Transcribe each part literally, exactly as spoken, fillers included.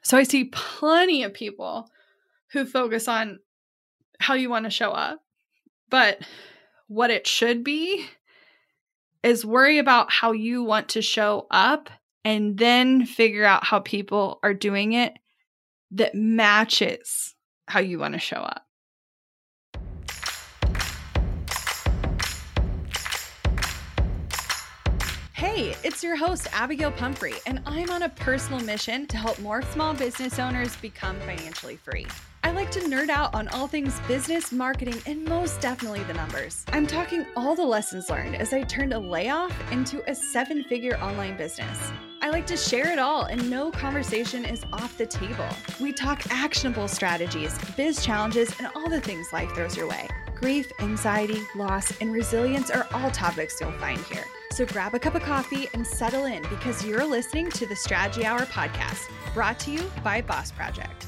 So I see plenty of people who focus on how you want to show up. But what it should be is worry about how you want to show up and then figure out how people are doing it that matches how you want to show up. Hey, it's your host, Abigail Pumphrey, and I'm on a personal mission to help more small business owners become financially free. I like to nerd out on all things business, marketing, and most definitely the numbers. I'm talking all the lessons learned as I turned a layoff into a seven-figure online business. I like to share it all, and no conversation is off the table. We talk actionable strategies, biz challenges, and all the things life throws your way. Grief, anxiety, loss, and resilience are all topics you'll find here. So grab a cup of coffee and settle in because you're listening to the Strategy Hour podcast, brought to you by Boss Project.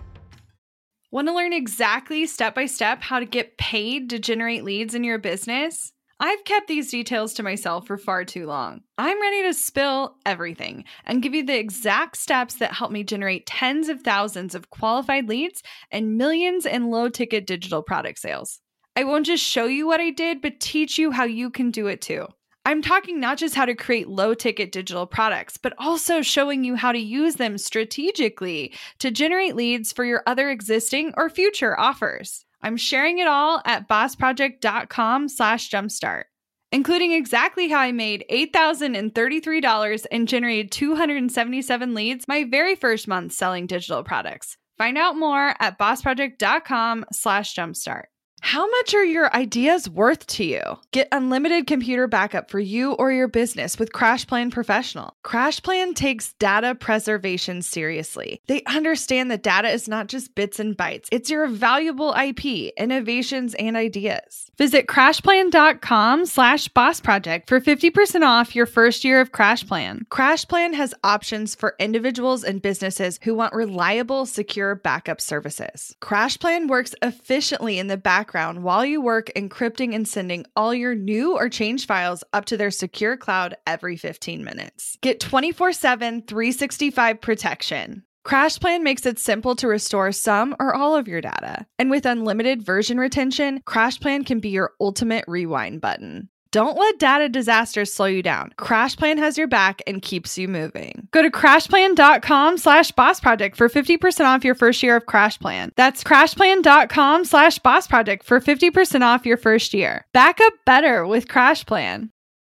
Want to learn exactly step-by-step how to get paid to generate leads in your business? I've kept these details to myself for far too long. I'm ready to spill everything and give you the exact steps that help me generate tens of thousands of qualified leads and millions in low-ticket digital product sales. I won't just show you what I did, but teach you how you can do it too. I'm talking not just how to create low-ticket digital products, but also showing you how to use them strategically to generate leads for your other existing or future offers. I'm sharing it all at bossproject.com slash jumpstart, including exactly how I made eight thousand thirty-three dollars and generated two hundred seventy-seven leads my very first month selling digital products. Find out more at bossproject.com slash jumpstart. How much are your ideas worth to you? Get unlimited computer backup for you or your business with CrashPlan Professional. CrashPlan takes data preservation seriously. They understand that data is not just bits and bytes. It's your valuable I P, innovations, and ideas. Visit crashplan.com slash boss project for fifty percent off your first year of CrashPlan. CrashPlan has options for individuals and businesses who want reliable, secure backup services. CrashPlan works efficiently in the background while you work, encrypting and sending all your new or changed files up to their secure cloud every fifteen minutes. Get twenty-four seven, three sixty-five protection. CrashPlan makes it simple to restore some or all of your data. And with unlimited version retention, CrashPlan can be your ultimate rewind button. Don't let data disasters slow you down. CrashPlan has your back and keeps you moving. Go to crashplan.com slash boss project for fifty percent off your first year of CrashPlan. That's crashplan.com slash boss project for fifty percent off your first year. Back up better with CrashPlan.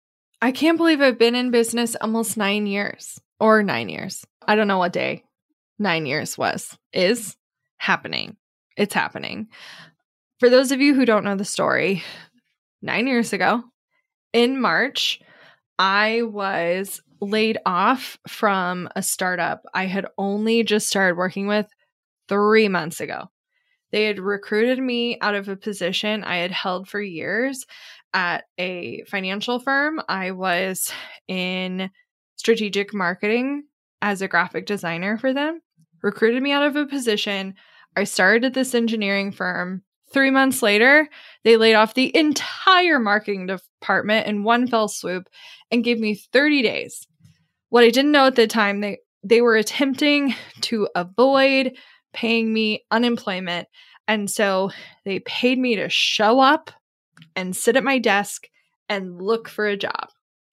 I can't believe I've been in business almost nine years. Or nine years. I don't know what day nine years was. Is happening. It's happening. For those of you who don't know the story, nine years ago, in March, I was laid off from a startup I had only just started working with three months ago. They had recruited me out of a position I had held for years at a financial firm. I was in strategic marketing as a graphic designer for them, recruited me out of a position. I started at this engineering firm. Three months later, they laid off the entire marketing department in one fell swoop and gave me thirty days. What I didn't know at the time, they, they were attempting to avoid paying me unemployment. And so they paid me to show up and sit at my desk and look for a job.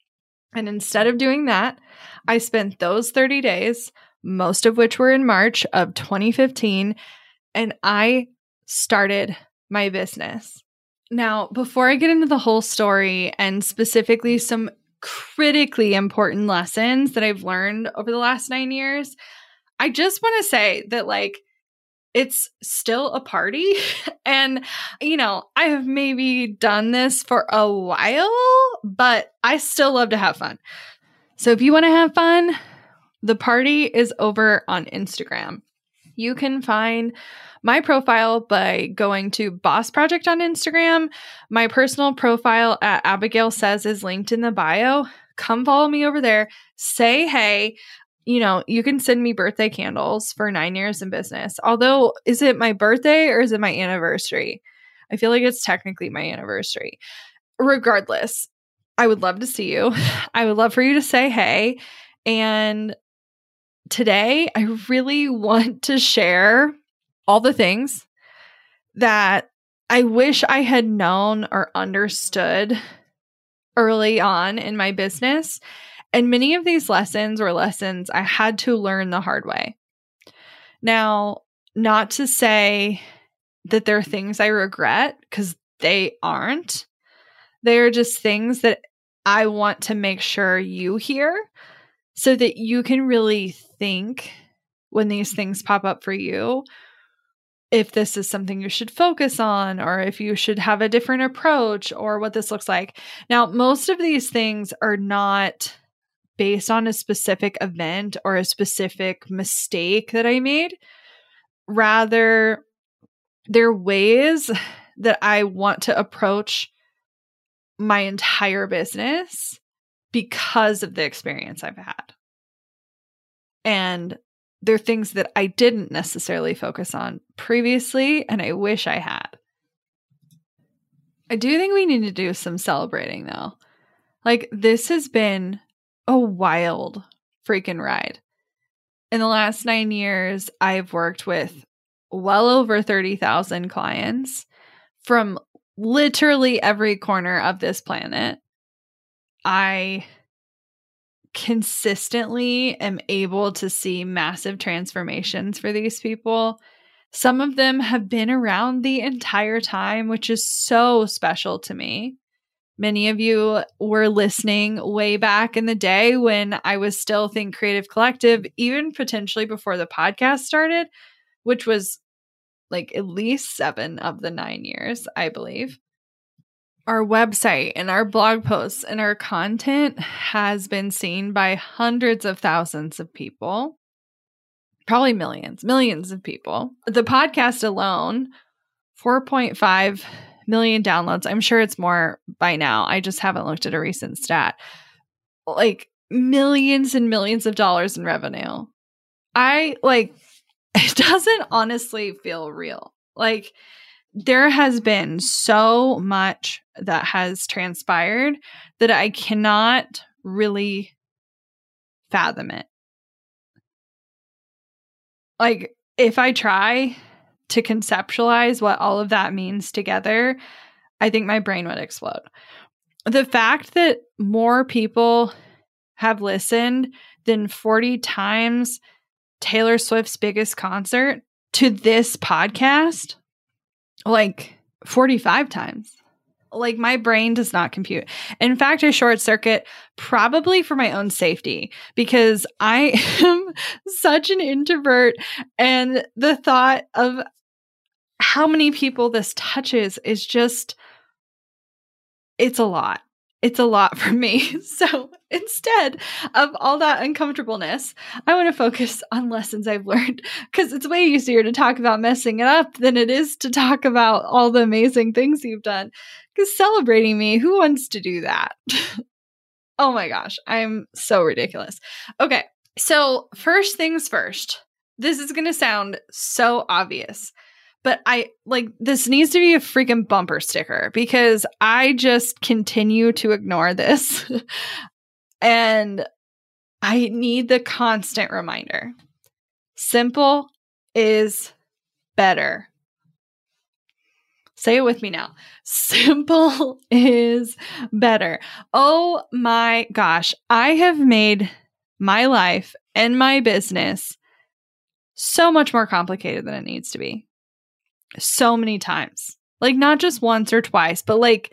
And instead of doing that, I spent those thirty days, most of which were in March of twenty fifteen, and I started my business. Now, before I get into the whole story and specifically some critically important lessons that I've learned over the last nine years, I just want to say that, like, it's still a party. And, you know, I have maybe done this for a while, but I still love to have fun. So if you want to have fun, the party is over on Instagram. You can find my profile by going to Boss Project on Instagram. My personal profile at Abigail Says is linked in the bio. Come follow me over there. Say hey. You know, you can send me birthday candles for nine years in business. Although, is it my birthday or is it my anniversary? I feel like it's technically my anniversary. Regardless, I would love to see you. I would love for you to say hey. And today I really want to share all the things that I wish I had known or understood early on in my business. And many of these lessons were lessons I had to learn the hard way. Now, not to say that they're things I regret, because they aren't. They're just things that I want to make sure you hear so that you can really think when these things pop up for you, if this is something you should focus on, or if you should have a different approach, or what this looks like. Now, most of these things are not based on a specific event or a specific mistake that I made. Rather, they're ways that I want to approach my entire business because of the experience I've had. And they're things that I didn't necessarily focus on previously, and I wish I had. I do think we need to do some celebrating, though. Like, this has been a wild freaking ride. In the last nine years, I've worked with well over thirty thousand clients from literally every corner of this planet. I consistently am able to see massive transformations for these people. Some of them have been around the entire time, which is so special to me. Many of you were listening way back in the day when I was still Think Creative Collective, even potentially before the podcast started, which was like at least seven of the nine years, I believe. Our website and our blog posts and our content has been seen by hundreds of thousands of people, probably millions, millions of people. The podcast alone, four point five million downloads. I'm sure it's more by now. I just haven't looked at a recent stat. Like millions and millions of dollars in revenue. I like, it doesn't honestly feel real. Like, there has been so much that has transpired that I cannot really fathom it. Like, if I try to conceptualize what all of that means together, I think my brain would explode. The fact that more people have listened than forty times Taylor Swift's biggest concert to this podcast, like forty-five times. Like, my brain does not compute. In fact, I short circuit probably for my own safety, because I am such an introvert, and the thought of how many people this touches is just, it's a lot. It's a lot for me. So instead of all that uncomfortableness, I want to focus on lessons I've learned, because it's way easier to talk about messing it up than it is to talk about all the amazing things you've done. Because celebrating me, who wants to do that? Oh my gosh, I'm so ridiculous. Okay, so first things first. This is going to sound so obvious, but I like, this needs to be a freaking bumper sticker, because I just continue to ignore this. And I need the constant reminder. Simple is better. Say it with me now. Simple is better. Oh my gosh. I have made my life and my business so much more complicated than it needs to be. So many times. Like, not just once or twice, but like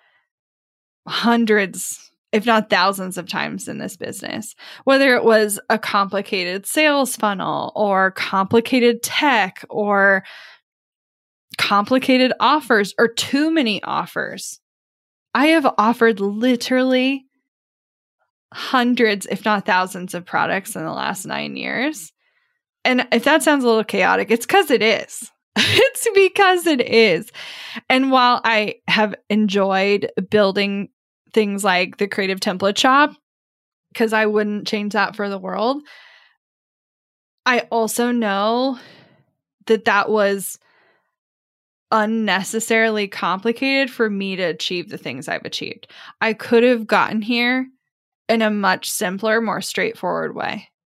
hundreds, if not thousands of times in this business. Whether it was a complicated sales funnel or complicated tech or complicated offers or too many offers. I have offered literally hundreds, if not thousands of products in the last nine years. And if that sounds a little chaotic, it's because it is. It's because it is. And while I have enjoyed building things like the Creative Template Shop, because I wouldn't change that for the world, I also know that that was unnecessarily complicated for me to achieve the things I've achieved. I could have gotten here in a much simpler, more straightforward way.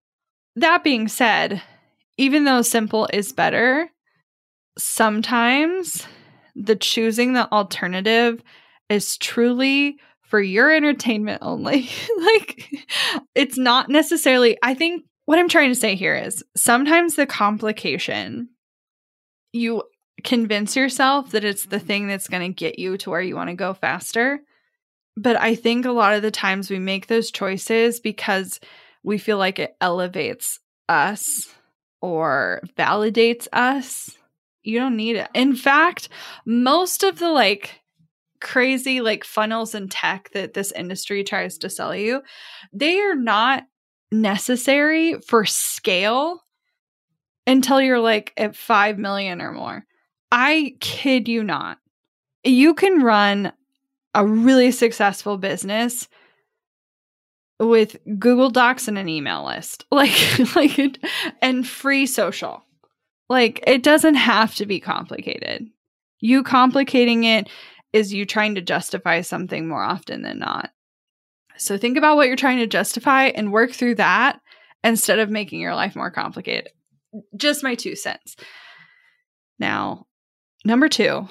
That being said, even though simple is better, sometimes the choosing the alternative is truly for your entertainment only. Like, it's not necessarily, I think what I'm trying to say here is sometimes the complication, you convince yourself that it's the thing that's going to get you to where you want to go faster. But I think a lot of the times we make those choices because we feel like it elevates us or validates us. You don't need it. In fact, most of the like crazy like funnels and tech that this industry tries to sell you, they are not necessary for scale until you're like at five million or more. I kid you not. You can run a really successful business with Google Docs and an email list, like, like, and free social. Like, it doesn't have to be complicated. You complicating it is you trying to justify something more often than not. So think about what you're trying to justify and work through that instead of making your life more complicated. Just my two cents. Now, number two,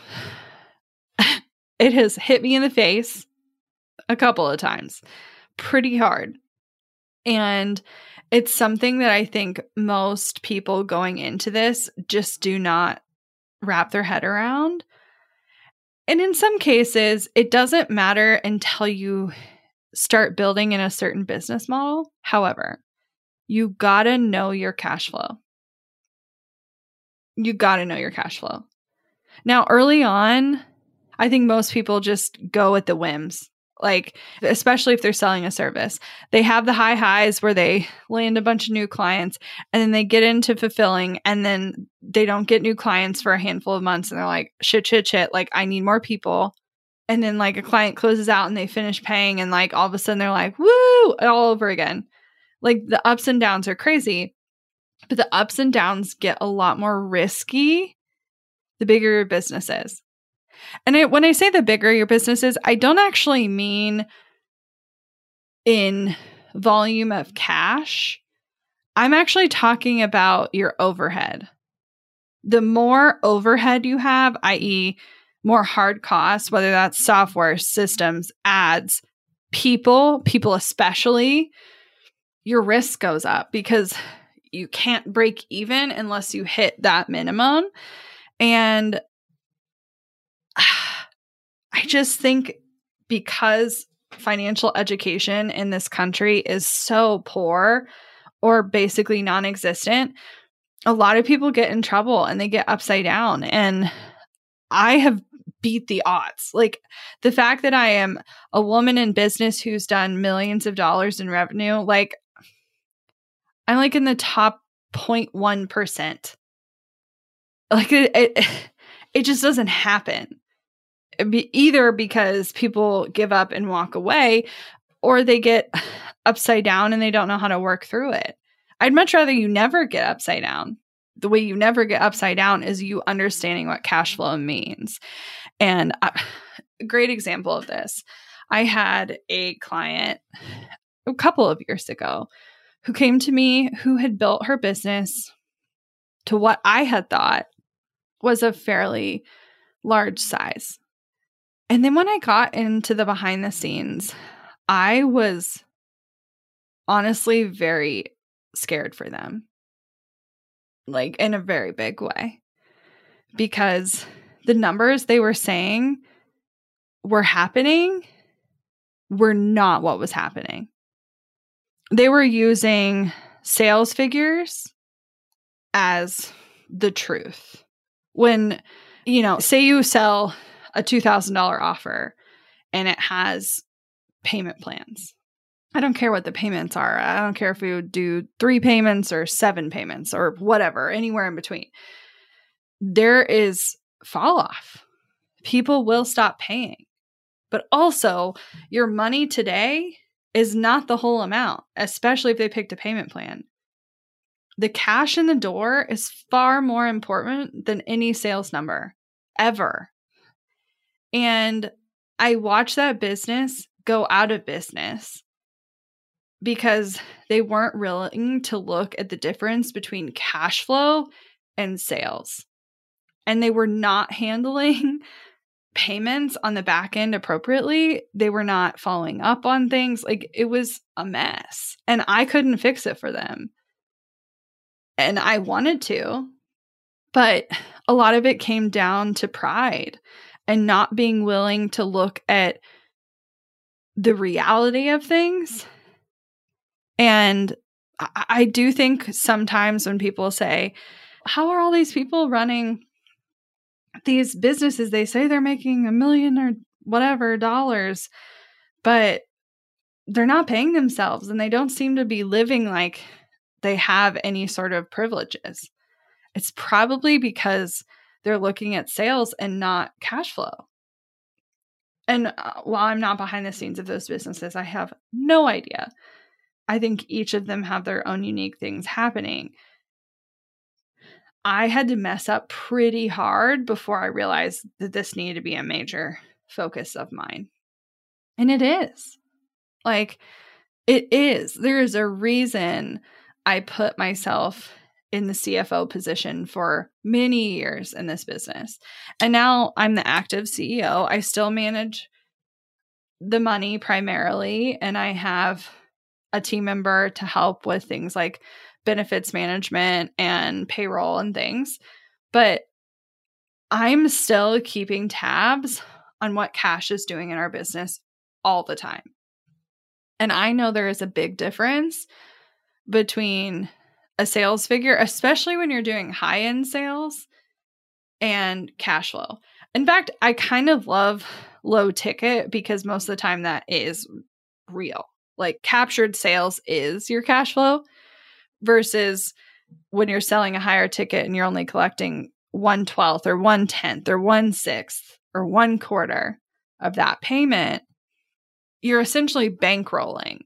it has hit me in the face a couple of times, pretty hard. And it's something that I think most people going into this just do not wrap their head around. And in some cases, it doesn't matter until you start building in a certain business model. However, you gotta know your cash flow. You gotta know your cash flow. Now, early on, I think most people just go with the whims. Like, especially if they're selling a service, they have the high highs where they land a bunch of new clients and then they get into fulfilling and then they don't get new clients for a handful of months. And they're like, shit, shit, shit. Like, I need more people. And then like a client closes out and they finish paying. And like all of a sudden they're like, woo, all over again. Like, the ups and downs are crazy, but the ups and downs get a lot more risky the bigger your business is. And I, when I say the bigger your business is, I don't actually mean in volume of cash. I'm actually talking about your overhead. The more overhead you have, that is more hard costs, whether that's software, systems, ads, people, people especially, your risk goes up because you can't break even unless you hit that minimum. And I just think because financial education in this country is so poor or basically non-existent, a lot of people get in trouble and they get upside down. And I have beat the odds. Like, the fact that I am a woman in business who's done millions of dollars in revenue, like, I'm like in the top zero point one percent. Like, it, it, it just doesn't happen. Be either because people give up and walk away, or they get upside down and they don't know how to work through it. I'd much rather you never get upside down. The way you never get upside down is you understanding what cash flow means. And uh, a great example of this, I had a client a couple of years ago who came to me who had built her business to what I had thought was a fairly large size. And then when I got into the behind the scenes, I was honestly very scared for them, like in a very big way, because the numbers they were saying were happening were not what was happening. They were using sales figures as the truth. When, you know, say you sell a two thousand dollars offer and it has payment plans. I don't care what the payments are. I don't care if we would do three payments or seven payments or whatever, anywhere in between. There is fall off. People will stop paying. But also, your money today is not the whole amount, especially if they picked a payment plan. The cash in the door is far more important than any sales number ever. And I watched that business go out of business because they weren't willing to look at the difference between cash flow and sales. And they were not handling payments on the back end appropriately. They were not following up on things. Like, it was a mess. And I couldn't fix it for them. And I wanted to. But a lot of it came down to pride and not being willing to look at the reality of things. And I, I do think sometimes when people say, how are all these people running these businesses? They say they're making a million or whatever dollars, but they're not paying themselves and they don't seem to be living like they have any sort of privileges. It's probably because they're looking at sales and not cash flow. And uh, while I'm not behind the scenes of those businesses, I have no idea. I think each of them have their own unique things happening. I had to mess up pretty hard before I realized that this needed to be a major focus of mine. And it is. Like, it is. There is a reason I put myself in the C F O position for many years in this business. And now I'm the active C E O. I still manage the money primarily, and I have a team member to help with things like benefits management and payroll and things. But I'm still keeping tabs on what cash is doing in our business all the time. And I know there is a big difference between a sales figure, especially when you're doing high-end sales, and cash flow. In fact, I kind of love low ticket because most of the time that is real. Like, captured sales is your cash flow versus when you're selling a higher ticket and you're only collecting one twelfth or one tenth or one sixth or one quarter of that payment, you're essentially bankrolling.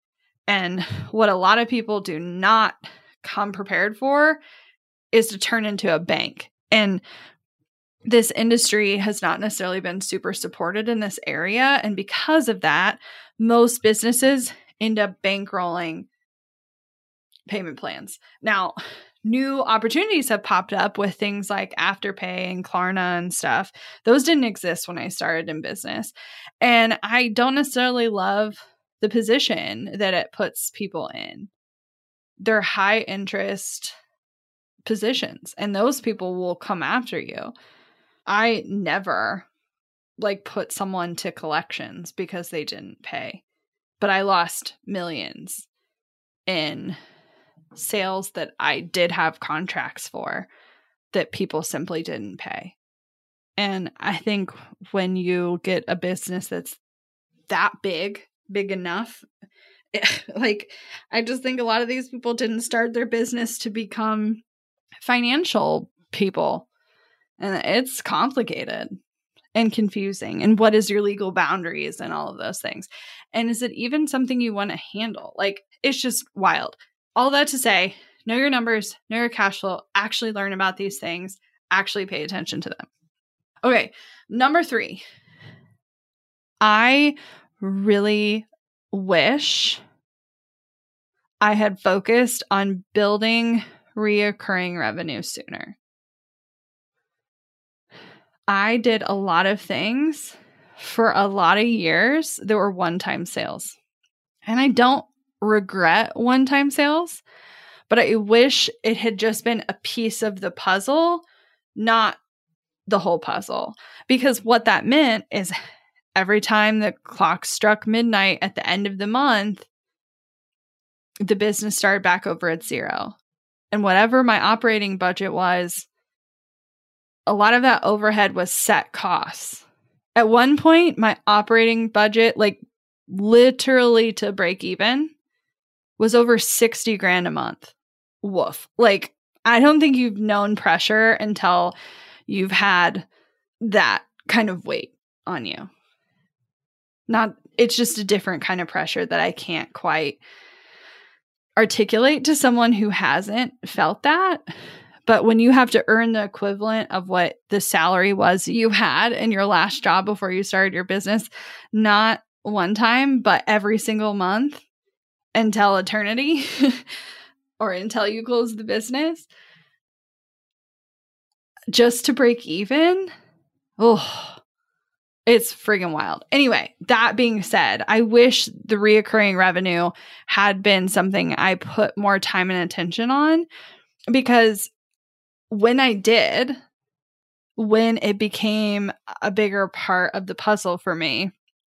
And what a lot of people do not come prepared for is to turn into a bank. And this industry has not necessarily been super supported in this area. And because of that, most businesses end up bankrolling payment plans. Now, new opportunities have popped up with things like Afterpay and Klarna and stuff. Those didn't exist when I started in business. And I don't necessarily love the position that it puts people in. They're high interest positions, and those people will come after you. I never like put someone to collections because they didn't pay, but I lost millions in sales that I did have contracts for that people simply didn't pay. And I think when you get a business that's that big, big enough, it, like, I just think a lot of these people didn't start their business to become financial people. And it's complicated and confusing. And what is your legal boundaries and all of those things? And is it even something you want to handle? Like, it's just wild. All that to say, know your numbers, know your cash flow, actually learn about these things, actually pay attention to them. Okay, number three. I really wish I had focused on building reoccurring revenue sooner. I did a lot of things for a lot of years that were one-time sales. And I don't regret one-time sales, but I wish it had just been a piece of the puzzle, not the whole puzzle. Because what that meant is every time the clock struck midnight at the end of the month, the business started back over at zero. And whatever my operating budget was, a lot of that overhead was set costs. At one point, my operating budget, like literally to break even, was over sixty grand a month. Woof. Like, I don't think you've known pressure until you've had that kind of weight on you. Not, it's just a different kind of pressure that I can't quite articulate to someone who hasn't felt that. But when you have to earn the equivalent of what the salary was you had in your last job before you started your business, not one time, but every single month, until eternity or until you close the business just to break even. Oh, it's friggin' wild. Anyway, that being said, I wish the reoccurring revenue had been something I put more time and attention on, because when I did, when it became a bigger part of the puzzle for me,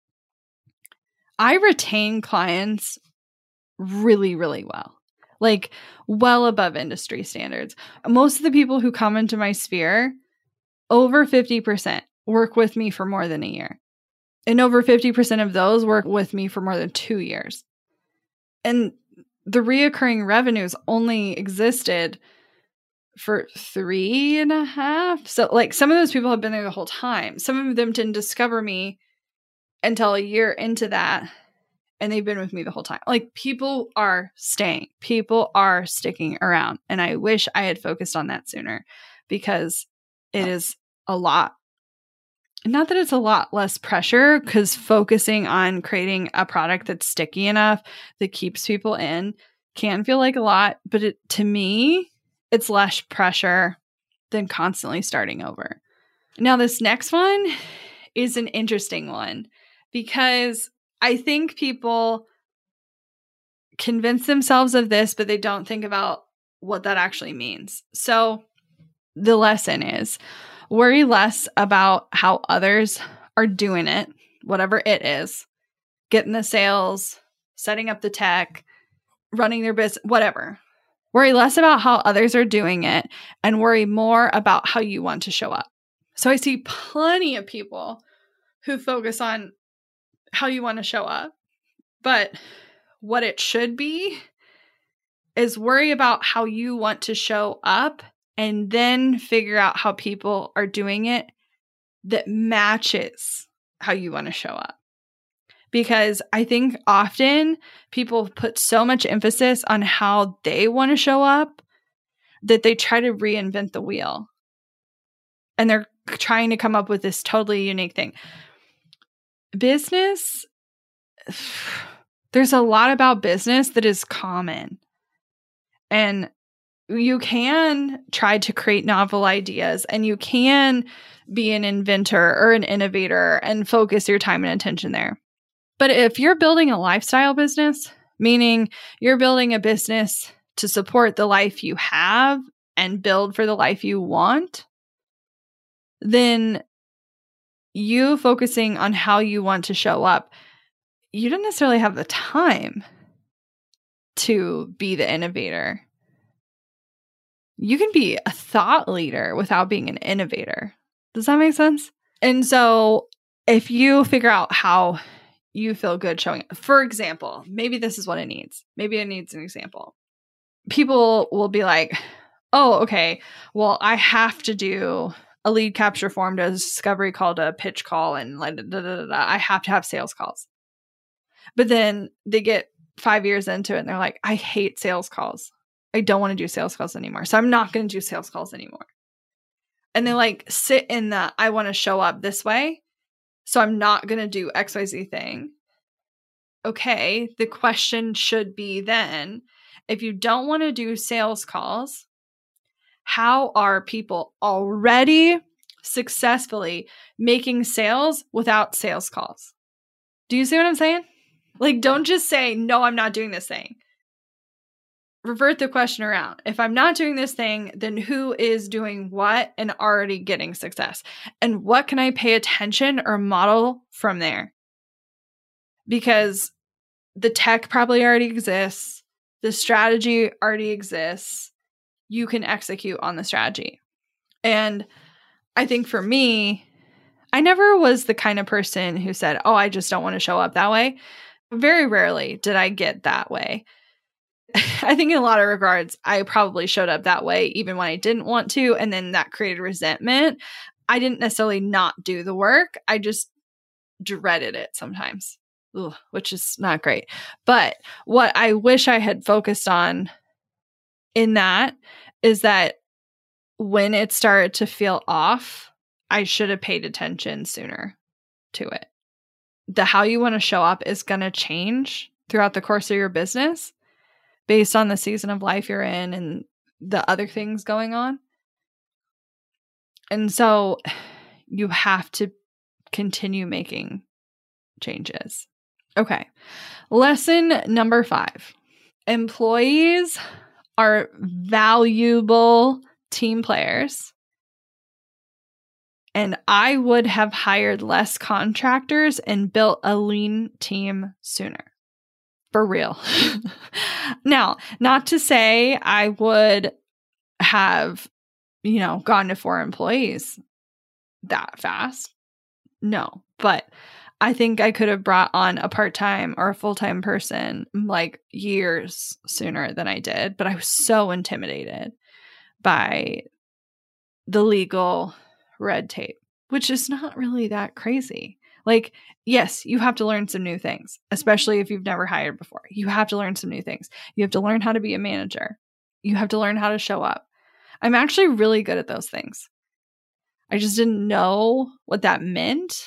I retain clients really, really well, like well above industry standards. Most of the people who come into my sphere, over fifty percent work with me for more than a year. And over fifty percent of those work with me for more than two years. And the reoccurring revenues only existed for three and a half. So like some of those people have been there the whole time. Some of them didn't discover me until a year into that, and they've been with me the whole time. Like, people are staying. People are sticking around. And I wish I had focused on that sooner, because it is a lot. Not that it's a lot less pressure, because focusing on creating a product that's sticky enough that keeps people in can feel like a lot. But it, to me, it's less pressure than constantly starting over. Now, this next one is an interesting one, because I think people convince themselves of this, but they don't think about what that actually means. So the lesson is, worry less about how others are doing it, whatever it is, getting the sales, setting up the tech, running their business, whatever. Worry less about how others are doing it and worry more about how you want to show up. So I see plenty of people who focus on how you want to show up, but what it should be is worry about how you want to show up and then figure out how people are doing it that matches how you want to show up. Because I think often people put so much emphasis on how they want to show up that they try to reinvent the wheel. And they're trying to come up with this totally unique thing. Business, there's a lot about business that is common. And you can try to create novel ideas, and you can be an inventor or an innovator and focus your time and attention there. But if you're building a lifestyle business, meaning you're building a business to support the life you have and build for the life you want, then you focusing on how you want to show up, you don't necessarily have the time to be the innovator. You can be a thought leader without being an innovator. Does that make sense? And so if you figure out how you feel good showing up, for example, maybe this is what it needs. Maybe it needs an example. People will be like, oh, okay, well, I have to do a lead capture form to a discovery call to a pitch call, and like, da, da, da, da, I have to have sales calls. But then they get five years into it and they're like, I hate sales calls. I don't want to do sales calls anymore. So I'm not going to do sales calls anymore. And they like sit in the, I want to show up this way, so I'm not going to do X Y Z thing. Okay, the question should be then, if you don't want to do sales calls, how are people already successfully making sales without sales calls? Do you see what I'm saying? Like, don't just say, no, I'm not doing this thing. Revert the question around. If I'm not doing this thing, then who is doing what and already getting success? And what can I pay attention or model from there? Because the tech probably already exists. The strategy already exists. You can execute on the strategy. And I think for me, I never was the kind of person who said, oh, I just don't want to show up that way. Very rarely did I get that way. I think in a lot of regards, I probably showed up that way even when I didn't want to. And then that created resentment. I didn't necessarily not do the work. I just dreaded it sometimes, Ugh, which is not great. But what I wish I had focused on in that is that when it started to feel off, I should have paid attention sooner to it. The how you want to show up is going to change throughout the course of your business based on the season of life you're in and the other things going on. And so you have to continue making changes. Okay. Lesson number five. Employees are valuable team players. And I would have hired less contractors and built a lean team sooner. For real. Now, not to say I would have, you know, gone to four employees that fast. No, but I think I could have brought on a part-time or a full-time person like years sooner than I did. But I was so intimidated by the legal red tape, which is not really that crazy. Like, yes, you have to learn some new things, especially if you've never hired before. You have to learn some new things. You have to learn how to be a manager. You have to learn how to show up. I'm actually really good at those things. I just didn't know what that meant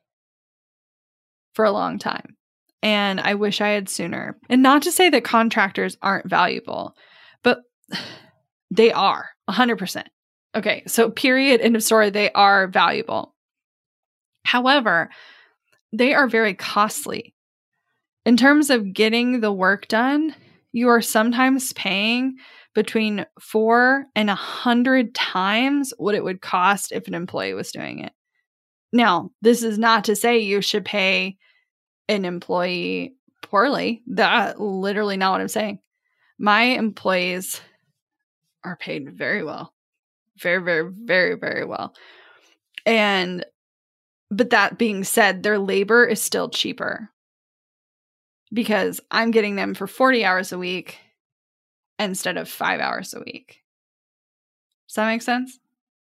for a long time. And I wish I had sooner. And not to say that contractors aren't valuable, but they are one hundred percent. Okay, so period, end of story, they are valuable. However, they are very costly. In terms of getting the work done, you are sometimes paying between four and a hundred times what it would cost if an employee was doing it. Now, this is not to say you should pay an employee poorly. That's literally not what I'm saying. My employees are paid very well. Very, very, very, very well. And, but that being said, their labor is still cheaper because I'm getting them for forty hours a week instead of five hours a week. Does that make sense?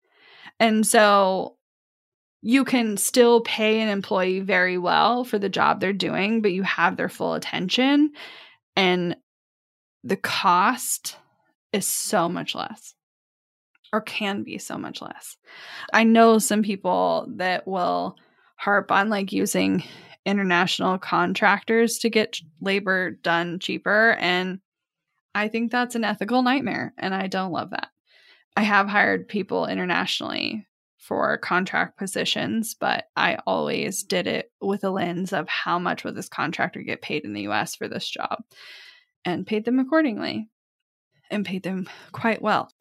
And so you can still pay an employee very well for the job they're doing, but you have their full attention and the cost is so much less. Or can be so much less. I know some people that will harp on like using international contractors to get labor done cheaper. And I think that's an ethical nightmare. And I don't love that. I have hired people internationally for contract positions, but I always did it with a lens of how much would this contractor get paid in the U S for this job and paid them accordingly and paid them quite well.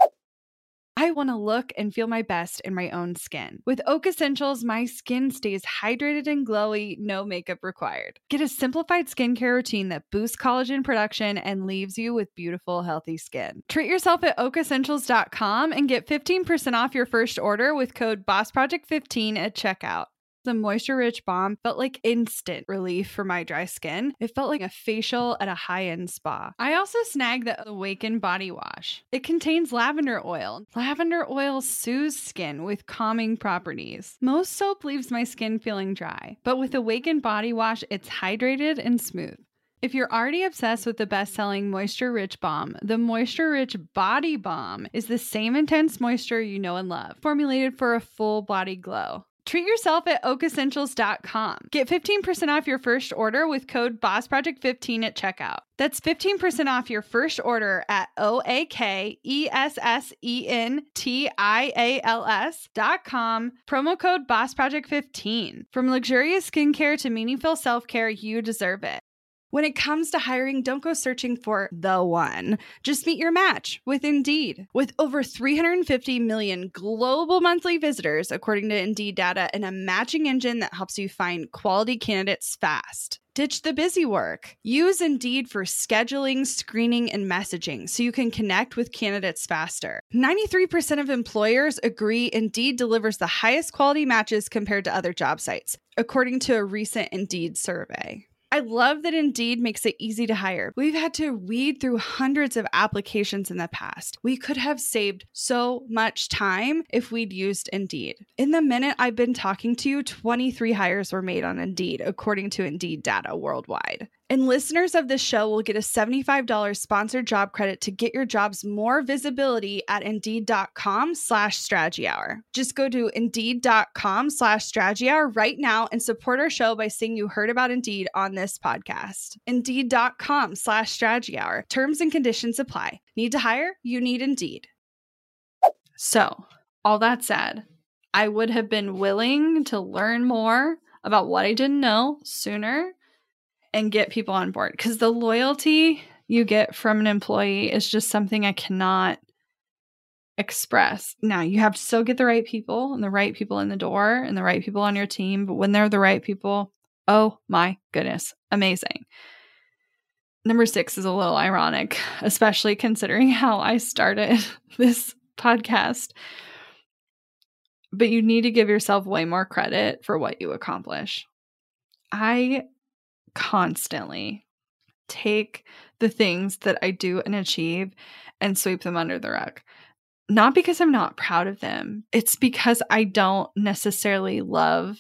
I want to look and feel my best in my own skin. With Oak Essentials, my skin stays hydrated and glowy, no makeup required. Get a simplified skincare routine that boosts collagen production and leaves you with beautiful, healthy skin. Treat yourself at oak essentials dot com and get fifteen percent off your first order with code boss project fifteen at checkout. The Moisture Rich Balm felt like instant relief for my dry skin. It felt like a facial at a high-end spa. I also snagged the Awaken Body Wash. It contains lavender oil. Lavender oil soothes skin with calming properties. Most soap leaves my skin feeling dry, but with Awaken Body Wash, it's hydrated and smooth. If you're already obsessed with the best-selling Moisture Rich Balm, the Moisture Rich Body Balm is the same intense moisture you know and love, formulated for a full body glow. Treat yourself at oak essentials dot com. Get fifteen percent off your first order with code boss project fifteen at checkout. That's fifteen percent off your first order at O A K E S S E N T I A L S dot com. Promo code boss project fifteen. From luxurious skincare to meaningful self-care, you deserve it. When it comes to hiring, don't go searching for the one. Just meet your match with Indeed. With over three hundred fifty million global monthly visitors, according to Indeed data, and a matching engine that helps you find quality candidates fast. Ditch the busy work. Use Indeed for scheduling, screening, and messaging so you can connect with candidates faster. ninety-three percent of employers agree Indeed delivers the highest quality matches compared to other job sites, according to a recent Indeed survey. I love that Indeed makes it easy to hire. We've had to weed through hundreds of applications in the past. We could have saved so much time if we'd used Indeed. In the minute I've been talking to you, twenty-three hires were made on Indeed, according to Indeed data worldwide. And listeners of this show will get a seventy-five dollars sponsored job credit to get your jobs more visibility at indeed.com slash strategy hour. Just go to indeed.com slash strategy hour right now and support our show by saying you heard about Indeed on this podcast. Indeed.com slash strategy hour. Terms and conditions apply. Need to hire? You need Indeed. So, all that said, I would have been willing to learn more about what I didn't know sooner and get people on board, because the loyalty you get from an employee is just something I cannot express. Now, you have to still get the right people and the right people in the door and the right people on your team. But when they're the right people, oh my goodness, amazing. Number six is a little ironic, especially considering how I started this podcast. But you need to give yourself way more credit for what you accomplish. I constantly take the things that I do and achieve and sweep them under the rug. Not because I'm not proud of them. It's because I don't necessarily love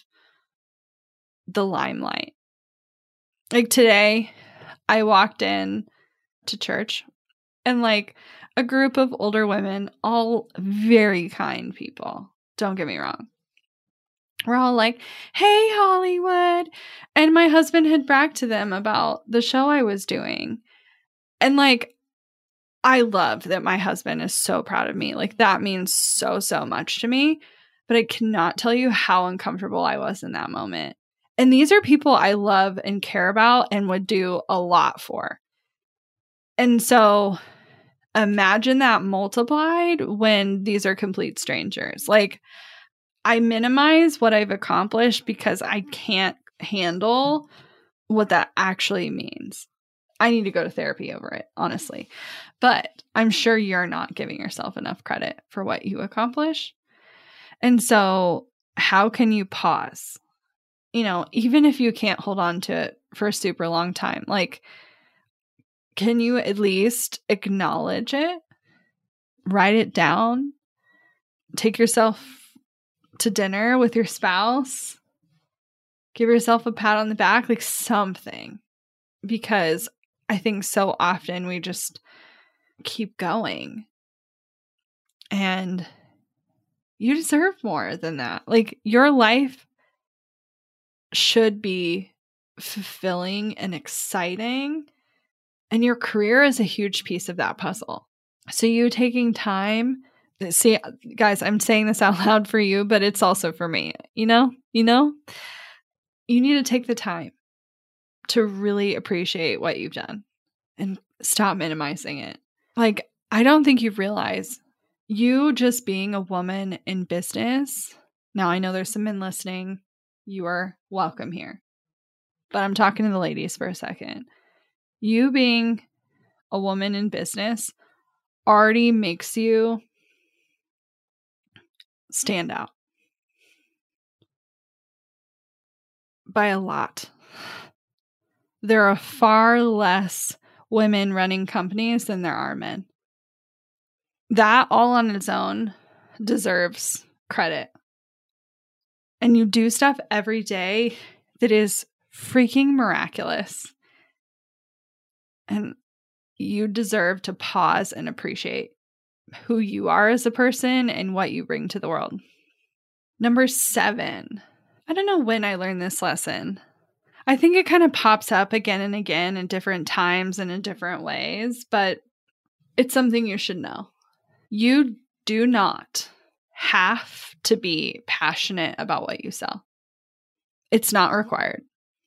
the limelight. Like today, I walked in to church and like a group of older women, all very kind people. Don't get me wrong. We're all like, hey, Hollywood. And my husband had bragged to them about the show I was doing. And like, I love that my husband is so proud of me. Like that means so, so much to me. But I cannot tell you how uncomfortable I was in that moment. And these are people I love and care about and would do a lot for. And so imagine that multiplied when these are complete strangers. Like, I minimize what I've accomplished because I can't handle what that actually means. I need to go to therapy over it, honestly. But I'm sure you're not giving yourself enough credit for what you accomplish. And so how can you pause? You know, even if you can't hold on to it for a super long time, like, can you at least acknowledge it? Write it down? Take yourself to dinner with your spouse? Give yourself a pat on the back, like something. Because I think so often we just keep going. And you deserve more than that. Like your life should be fulfilling and exciting. And your career is a huge piece of that puzzle. So you taking time, see, guys, I'm saying this out loud for you, but it's also for me. You know, you know, you need to take the time to really appreciate what you've done and stop minimizing it. Like, I don't think you realize you just being a woman in business. Now, I know there's some men listening. You are welcome here. But I'm talking to the ladies for a second. You being a woman in business already makes you stand out by a lot. There are far less women running companies than there are men. That all on its own deserves credit. And you do stuff every day that is freaking miraculous. And you deserve to pause and appreciate who you are as a person and what you bring to the world. Number seven. I don't know when I learned this lesson. I think it kind of pops up again and again in different times and in different ways, but it's something you should know. You do not have to be passionate about what you sell. It's not required.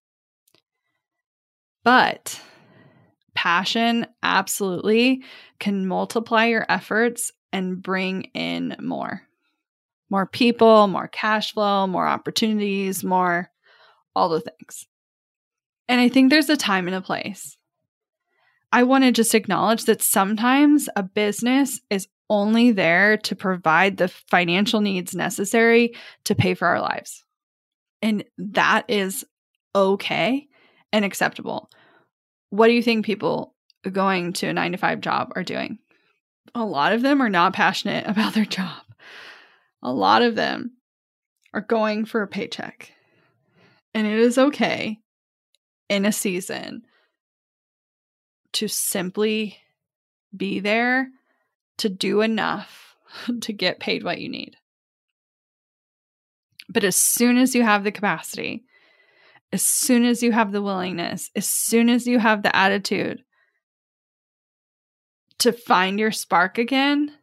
But passion absolutely can multiply your efforts and bring in more. More people, more cash flow, more opportunities, more all the things. And I think there's a time and a place. I want to just acknowledge that sometimes a business is only there to provide the financial needs necessary to pay for our lives. And that is okay and acceptable. What do you think people going to a nine to five job are doing? A lot of them are not passionate about their job. A lot of them are going for a paycheck. And it is okay in a season to simply be there to do enough to get paid what you need. But as soon as you have the capacity, as soon as you have the willingness, as soon as you have the attitude to find your spark again,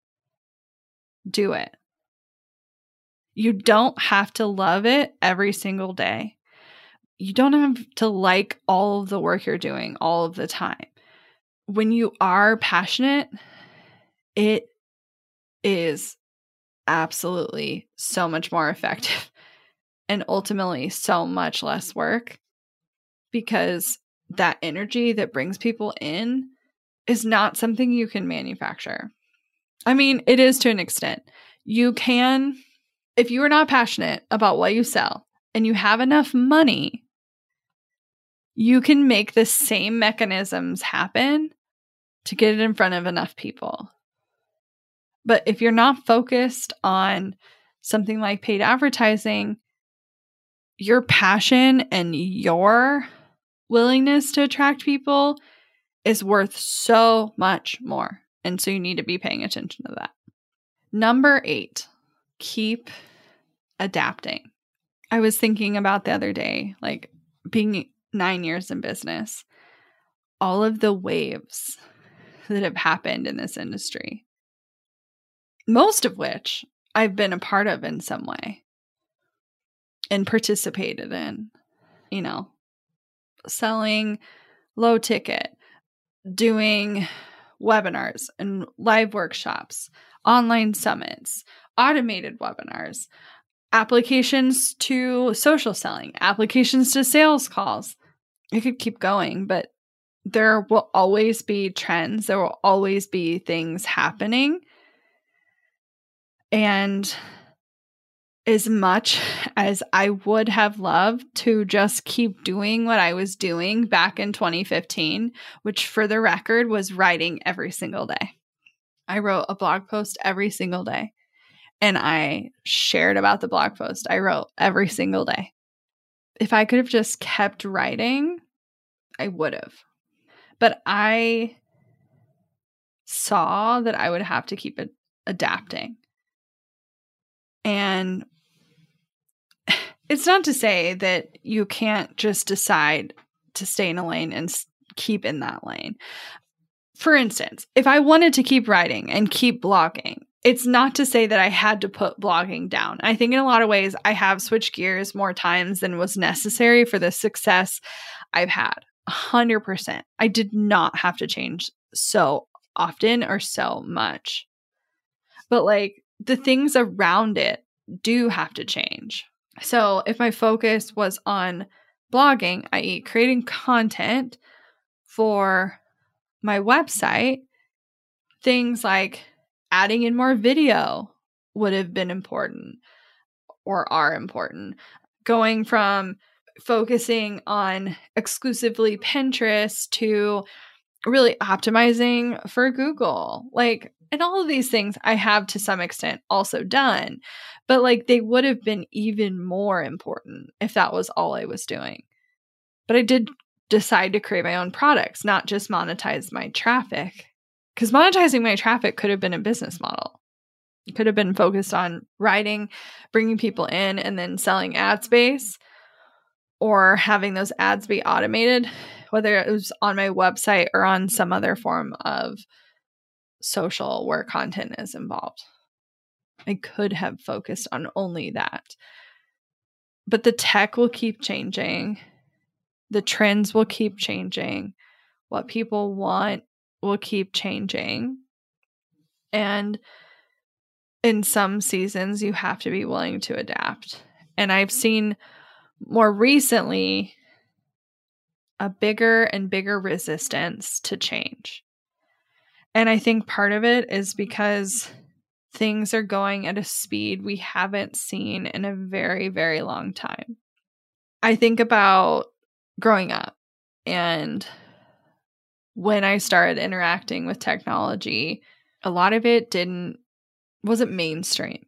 do it. You don't have to love it every single day. You don't have to like all of the work you're doing all of the time. When you are passionate, it is absolutely so much more effective and ultimately so much less work, because that energy that brings people in is not something you can manufacture. I mean, it is to an extent. You can, if you are not passionate about what you sell and you have enough money, you can make the same mechanisms happen to get it in front of enough people. But if you're not focused on something like paid advertising, your passion and your willingness to attract people is worth so much more. And so you need to be paying attention to that. Number eight, keep adapting. I was thinking about the other day, like being nine years in business, all of the waves that have happened in this industry, most of which I've been a part of in some way and participated in, you know, selling low ticket, doing webinars and live workshops, online summits, automated webinars, applications to social selling, applications to sales calls. I could keep going, but there will always be trends. There will always be things happening. And as much as I would have loved to just keep doing what I was doing back in twenty fifteen, which for the record was writing every single day. I wrote a blog post every single day, and I shared about the blog post I wrote every single day. If I could have just kept writing, I would have. But I saw that I would have to keep it adapting. And it's not to say that you can't just decide to stay in a lane and keep in that lane. For instance, if I wanted to keep writing and keep blogging, it's not to say that I had to put blogging down. I think in a lot of ways, I have switched gears more times than was necessary for the success I've had. one hundred percent. I did not have to change so often or so much. But like the things around it do have to change. So if my focus was on blogging, that is creating content for my website, things like adding in more video would have been important or are important. Going from focusing on exclusively Pinterest to really optimizing for Google. Like, and all of these things I have to some extent also done, but like they would have been even more important if that was all I was doing. But I did decide to create my own products, not just monetize my traffic. Because monetizing my traffic could have been a business model. It could have been focused on writing, bringing people in, and then selling ad space, or having those ads be automated, whether it was on my website or on some other form of social where content is involved. I could have focused on only that. But the tech will keep changing. The trends will keep changing. What people want will keep changing. And in some seasons, you have to be willing to adapt. And I've seen more recently a bigger and bigger resistance to change. And I think part of it is because things are going at a speed we haven't seen in a very, very long time. I think about growing up and when I started interacting with technology, a lot of it didn't, wasn't mainstream.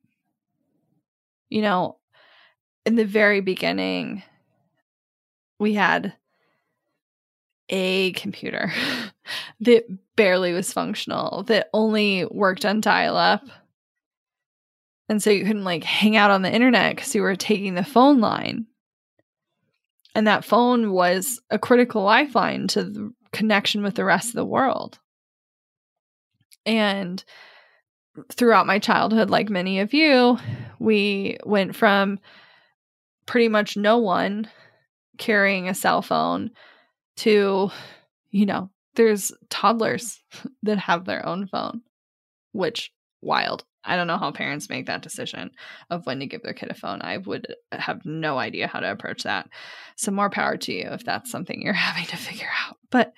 You know, in the very beginning, we had a computer that barely was functional, that only worked on dial-up. And so you couldn't like hang out on the internet because you were taking the phone line. And that phone was a critical lifeline to the connection with the rest of the world. And throughout my childhood, like many of you, we went from pretty much no one carrying a cell phone to, you know, there's toddlers that have their own phone, which wild. I don't know how parents make that decision of when to give their kid a phone. I would have no idea how to approach that. So more power to you if that's something you're having to figure out. But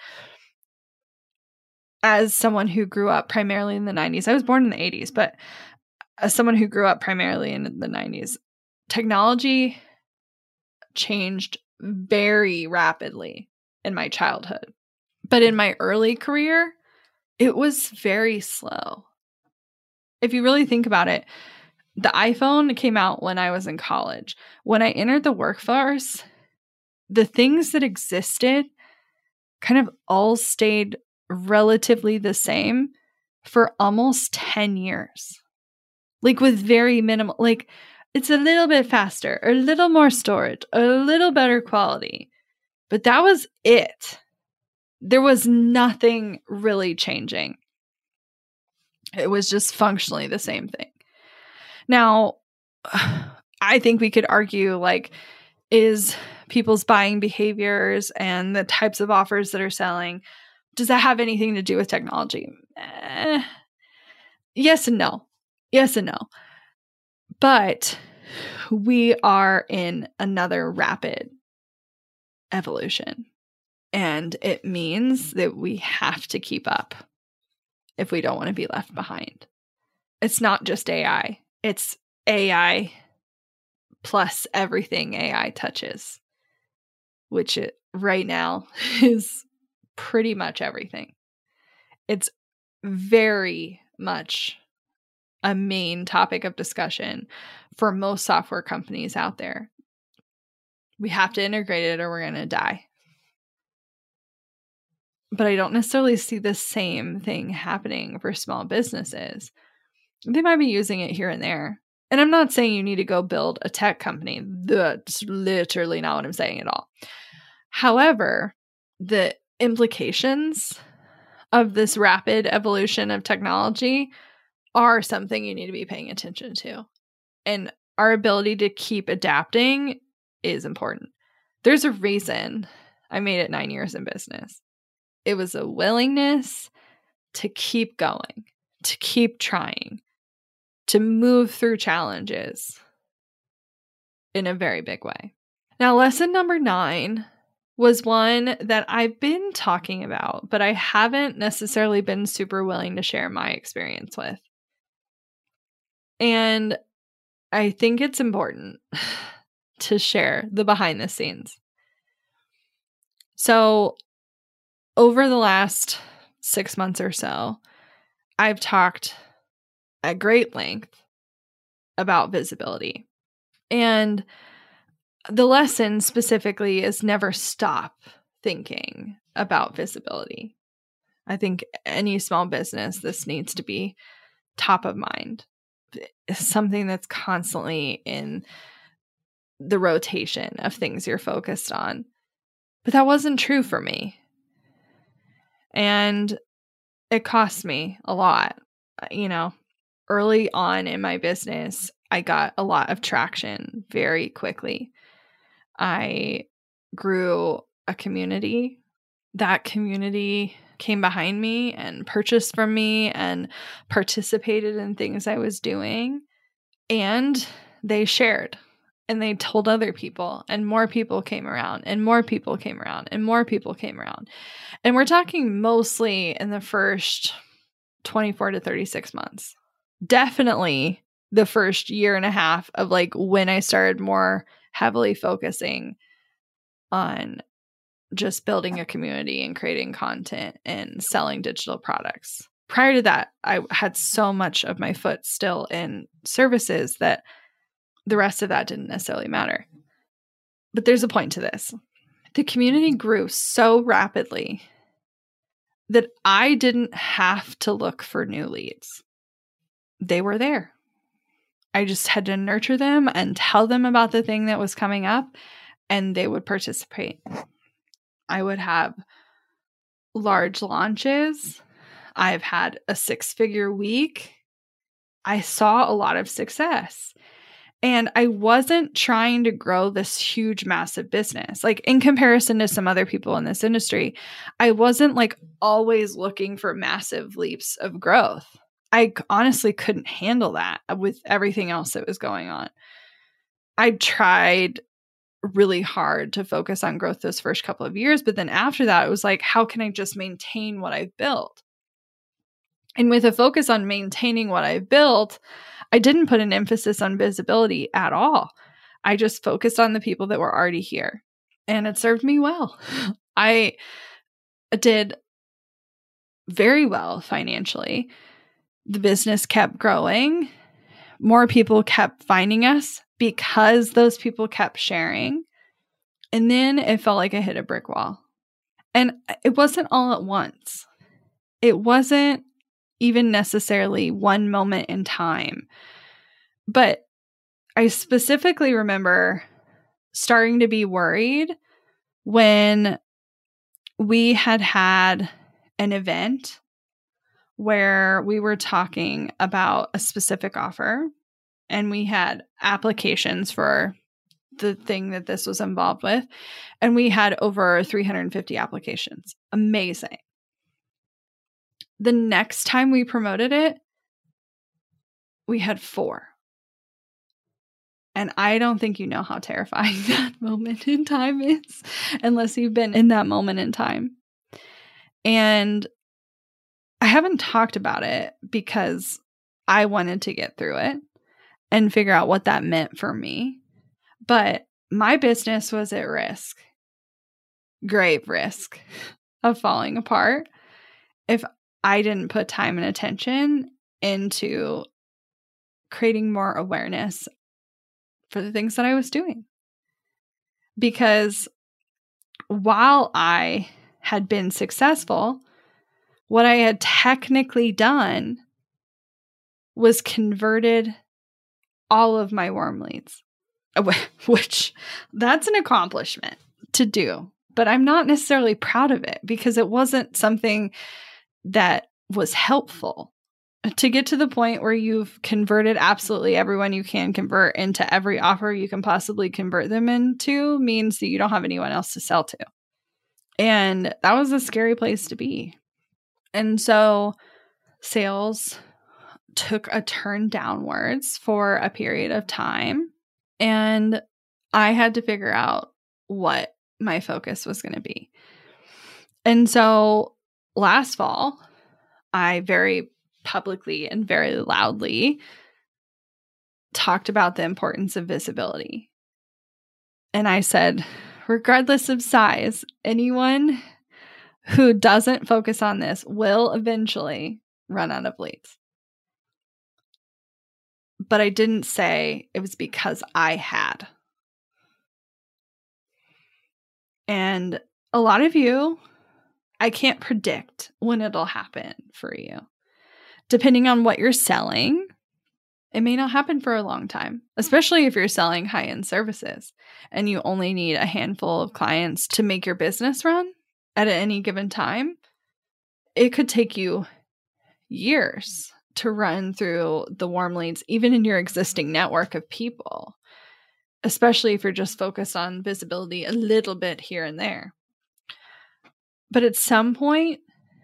as someone who grew up primarily in the nineties, I was born in the eighties, but as someone who grew up primarily in the nineties, technology changed very rapidly in my childhood. But in my early career, it was very slow. If you really think about it, the iPhone came out when I was in college. When I entered the workforce, the things that existed kind of all stayed relatively the same for almost ten years. Like with very minimal, like it's a little bit faster, a little more storage, a little better quality. But that was it. There was nothing really changing. It was just functionally the same thing. Now, I think we could argue, like, is people's buying behaviors and the types of offers that are selling, does that have anything to do with technology? Eh, yes and no. Yes and no. But we are in another rapid evolution. And it means that we have to keep up if we don't want to be left behind. It's not just A I. It's A I plus everything A I touches, which it right now is pretty much everything. It's very much a main topic of discussion for most software companies out there. We have to integrate it or we're going to die. But I don't necessarily see the same thing happening for small businesses. They might be using it here and there. And I'm not saying you need to go build a tech company. That's literally not what I'm saying at all. However, the implications of this rapid evolution of technology are something you need to be paying attention to. And our ability to keep adapting is important. There's a reason I made it nine years in business. It was a willingness to keep going, to keep trying, to move through challenges in a very big way. Now, lesson number nine was one that I've been talking about, but I haven't necessarily been super willing to share my experience with. And I think it's important to share the behind the scenes. So, over the last six months or so, I've talked at great length about visibility. And the lesson specifically is never stop thinking about visibility. I think any small business, this needs to be top of mind. It's something that's constantly in the rotation of things you're focused on. But that wasn't true for me. And it cost me a lot. You know, early on in my business, I got a lot of traction very quickly. I grew a community. That community came behind me and purchased from me and participated in things I was doing. And they shared. And they told other people, and more people came around, and more people came around, and more people came around. And we're talking mostly in the first twenty-four to thirty-six months. Definitely the first year and a half of like when I started more heavily focusing on just building a community and creating content and selling digital products. Prior to that, I had so much of my foot still in services that the rest of that didn't necessarily matter. But there's a point to this. The community grew so rapidly that I didn't have to look for new leads. They were there. I just had to nurture them and tell them about the thing that was coming up, and they would participate. I would have large launches. I've had a six-figure week. I saw a lot of success. And I wasn't trying to grow this huge, massive business. Like in comparison to some other people in this industry, I wasn't like always looking for massive leaps of growth. I honestly couldn't handle that with everything else that was going on. I tried really hard to focus on growth those first couple of years. But then after that, it was like, how can I just maintain what I've built? And with a focus on maintaining what I've built, I didn't put an emphasis on visibility at all. I just focused on the people that were already here. And it served me well. I did very well financially. The business kept growing. More people kept finding us because those people kept sharing. And then it felt like I hit a brick wall. And it wasn't all at once. It wasn't even necessarily one moment in time. But I specifically remember starting to be worried when we had had an event where we were talking about a specific offer and we had applications for the thing that this was involved with. And we had over three hundred fifty applications. Amazing. The next time we promoted it, we had four. And I don't think you know how terrifying that moment in time is unless you've been in that moment in time. And I haven't talked about it because I wanted to get through it and figure out what that meant for me. But my business was at risk, grave risk of falling apart if I didn't put time and attention into creating more awareness for the things that I was doing. Because while I had been successful, what I had technically done was converted all of my warm leads, which that's an accomplishment to do. But I'm not necessarily proud of it because it wasn't something that was helpful. To get to the point where you've converted absolutely everyone you can convert into every offer you can possibly convert them into means that you don't have anyone else to sell to. And that was a scary place to be. And so sales took a turn downwards for a period of time. And I had to figure out what my focus was going to be. And so last fall, I very publicly and very loudly talked about the importance of visibility. And I said, regardless of size, anyone who doesn't focus on this will eventually run out of leads. But I didn't say it was because I had. And a lot of you, I can't predict when it'll happen for you. Depending on what you're selling, it may not happen for a long time, especially if you're selling high-end services and you only need a handful of clients to make your business run at any given time. It could take you years to run through the warm leads, even in your existing network of people, especially if you're just focused on visibility a little bit here and there. But at some point,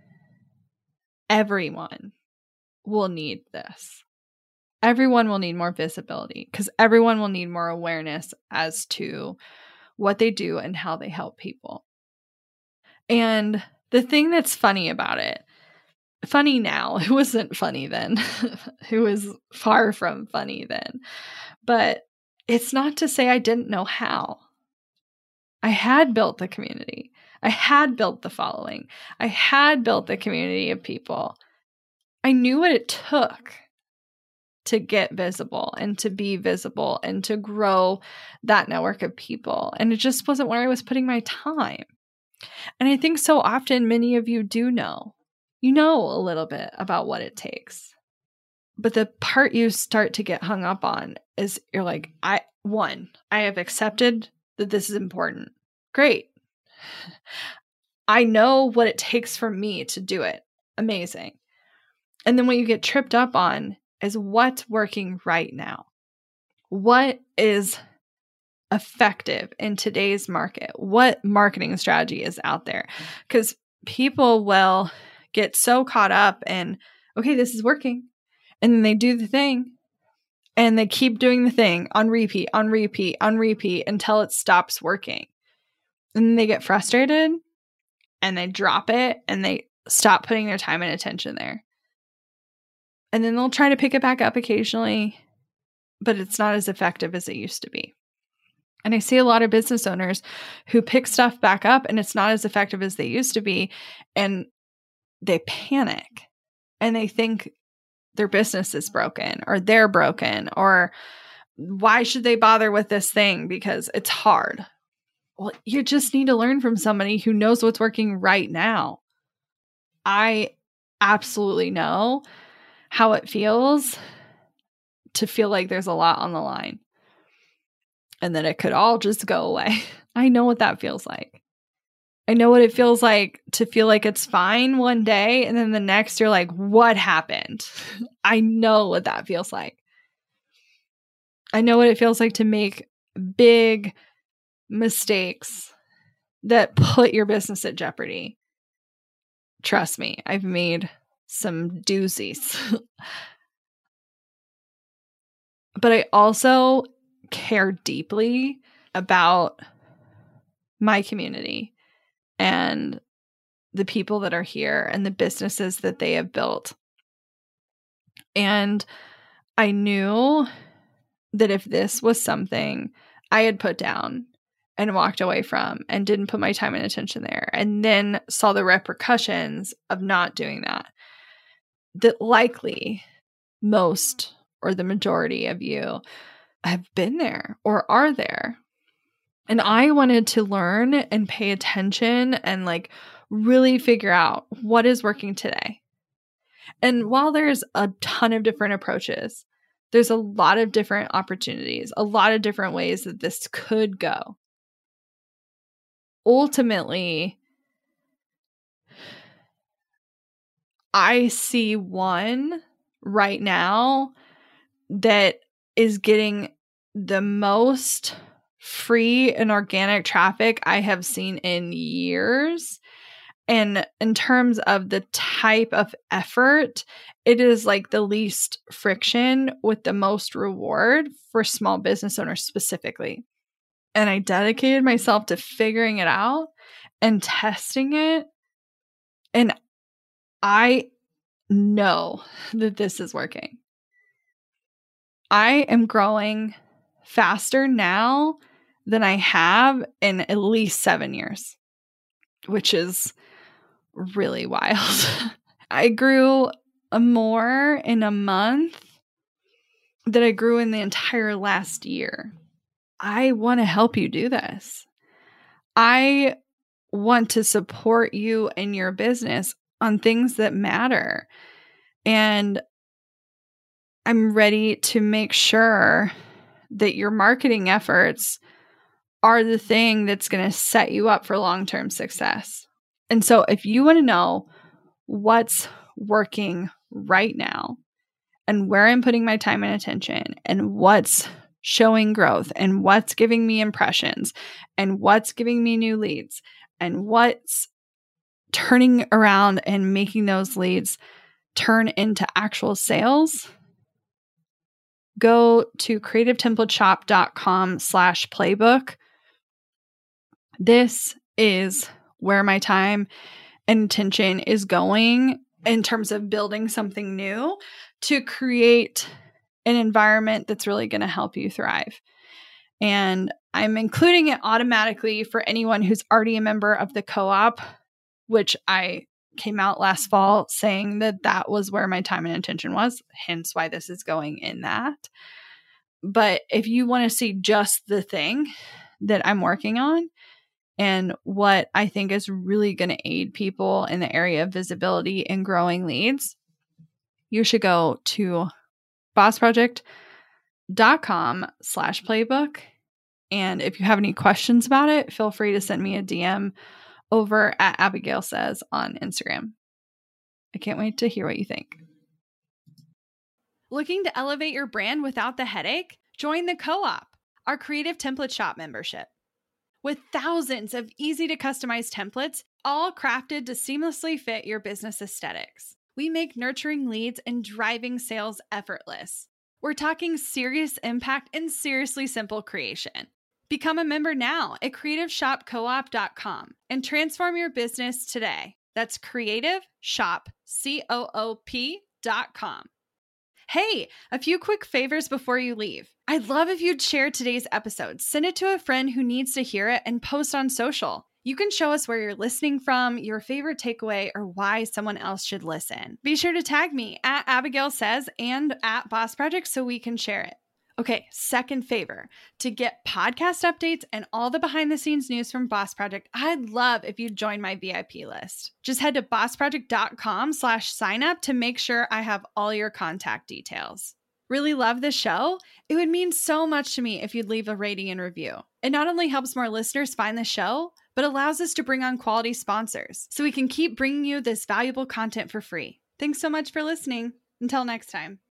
everyone will need this. Everyone will need more visibility because everyone will need more awareness as to what they do and how they help people. And the thing that's funny about it, funny now, it wasn't funny then. It was far from funny then. But it's not to say I didn't know how. I had built the community. I had built the following. I had built the community of people. I knew what it took. to get visible and to be visible and to grow that network of people. And it just wasn't where I was putting my time. And I think so often many of you do know. You know a little bit about what it takes. But the part you start to get hung up on is you're like, I one, I have accepted that this is important. Great. I know what it takes for me to do it. Amazing. And then what you get tripped up on is what's working right now. What is effective in today's market? What marketing strategy is out there? Because people will get so caught up in, okay, this is working. And then they do the thing and they keep doing the thing on repeat, on repeat, on repeat until it stops working. And then they get frustrated and they drop it and they stop putting their time and attention there. And then they'll try to pick it back up occasionally, but it's not as effective as it used to be. And I see a lot of business owners who pick stuff back up and it's not as effective as they used to be. And they panic and they think their business is broken or they're broken or why should they bother with this thing because it's hard. Well, you just need to learn from somebody who knows what's working right now. I absolutely know how it feels to feel like there's a lot on the line and that it could all just go away. I know what that feels like. I know what it feels like to feel like it's fine one day and then the next you're like, what happened? I know what that feels like. I know what it feels like to make big mistakes that put your business at jeopardy. Trust me, I've made some doozies. But I also care deeply about my community and the people that are here and the businesses that they have built. And I knew that if this was something I had put down and walked away from and didn't put my time and attention there and then saw the repercussions of not doing that, that likely most or the majority of you have been there or are there. And I wanted to learn and pay attention and like really figure out what is working today. And while there's a ton of different approaches, there's a lot of different opportunities, a lot of different ways that this could go. Ultimately, I see one right now that is getting the most free and organic traffic I have seen in years. And in terms of the type of effort, it is like the least friction with the most reward for small business owners specifically. And I dedicated myself to figuring it out and testing it. And I know that this is working. I am growing faster now than I have in at least seven years, which is really wild. I grew more in a month than I grew in the entire last year. I want to help you do this. I want to support you in your business on things that matter. And I'm ready to make sure that your marketing efforts are the thing that's going to set you up for long-term success. And so if you want to know what's working right now and where I'm putting my time and attention and what's showing growth and what's giving me impressions and what's giving me new leads and what's turning around and making those leads turn into actual sales, go to creativetemplateshop.com slash playbook. This is where my time and attention is going in terms of building something new to create an environment that's really going to help you thrive. And I'm including it automatically for anyone who's already a member of the co-op, which I came out last fall saying that that was where my time and attention was, hence why this is going in that. But if you want to see just the thing that I'm working on and what I think is really going to aid people in the area of visibility and growing leads, you should go to bossproject.com slash playbook. And if you have any questions about it, feel free to send me a D M over at Abigail Says on Instagram. I can't wait to hear what you think. Looking to elevate your brand without the headache? Join the Co-op, our creative template shop membership. With thousands of easy to customize templates, all crafted to seamlessly fit your business aesthetics, we make nurturing leads and driving sales effortless. We're talking serious impact and seriously simple creation. Become a member now at creative shop co op dot com and transform your business today. That's creative shop coop dot com. Hey, a few quick favors before you leave. I'd love if you'd share today's episode, send it to a friend who needs to hear it, and post on social. You can show us where you're listening from, your favorite takeaway, or why someone else should listen. Be sure to tag me at Abigail Says and at Boss Project so we can share it. Okay, second favor. To get podcast updates and all the behind the scenes news from Boss Project, I'd love if you'd join my V I P list. Just head to bossproject.com slash sign up to make sure I have all your contact details. Really love the show? It would mean so much to me if you'd leave a rating and review. It not only helps more listeners find the show, but allows us to bring on quality sponsors so we can keep bringing you this valuable content for free. Thanks so much for listening. Until next time.